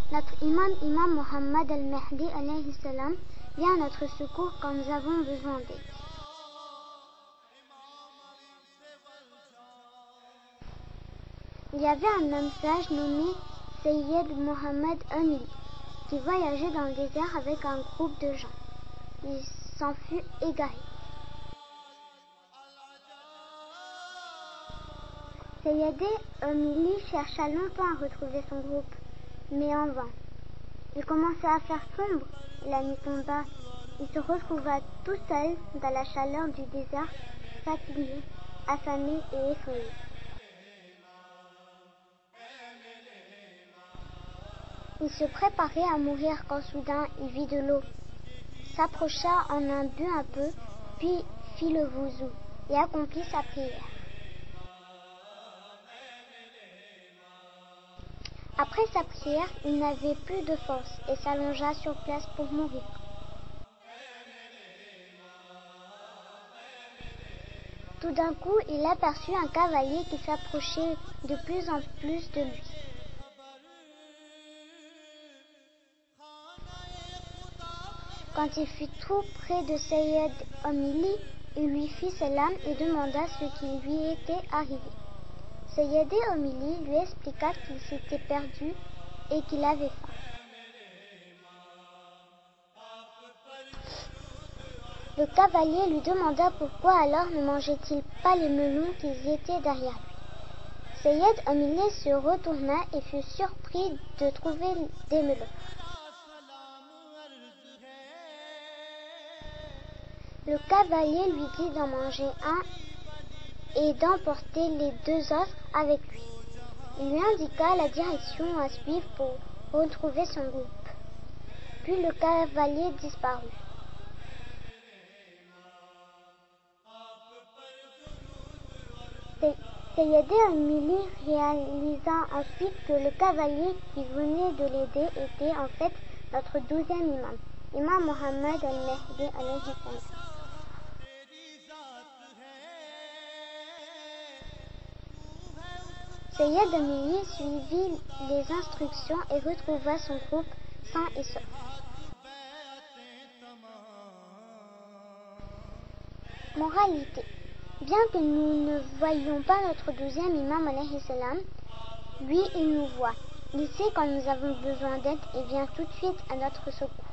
Notre imam Mohammed al-Mahdi alayhi salam vient à notre secours quand nous avons besoin d'aide. Il y avait un homme sage nommé Sayyid Mohammed Amili qui voyageait dans le désert avec un groupe de gens. Il s'en fut égaré. Sayyid Amili chercha longtemps à retrouver son groupe, mais en vain. Il commençait à faire sombre, la nuit tomba. Il se retrouva tout seul dans la chaleur du désert, fatigué, affamé et effrayé. Il se préparait à mourir quand soudain il vit de l'eau, s'approcha, en a bu un peu, puis fit le wuzu et accomplit sa prière. Après sa prière, il n'avait plus de force et s'allongea sur place pour mourir. Tout d'un coup, il aperçut un cavalier qui s'approchait de plus en plus de lui. Quand il fut tout près de Sayyid Amili, il lui fit salam et demanda ce qui lui était arrivé. Sayyid Amili lui expliqua qu'il s'était perdu et qu'il avait faim. Le cavalier lui demanda pourquoi alors ne mangeait-il pas les melons qui étaient derrière lui. Sayyid Amili se retourna et fut surpris de trouver des melons. Le cavalier lui dit d'en manger un et d'emporter les deux autres avec lui. Il lui indiqua la direction à suivre pour retrouver son groupe. Puis le cavalier disparut. Sayyid Amili réalisa ensuite que le cavalier qui venait de l'aider était en fait notre 12e imam, Imam Mohammed al-Mahdi alayhi salam. Sayyid Amili suivit les instructions et retrouva son groupe sain et sauf. Moralité. Bien que nous ne voyions pas notre 12e imam alayhi salam, lui il nous voit. Il sait quand nous avons besoin d'aide et vient tout de suite à notre secours.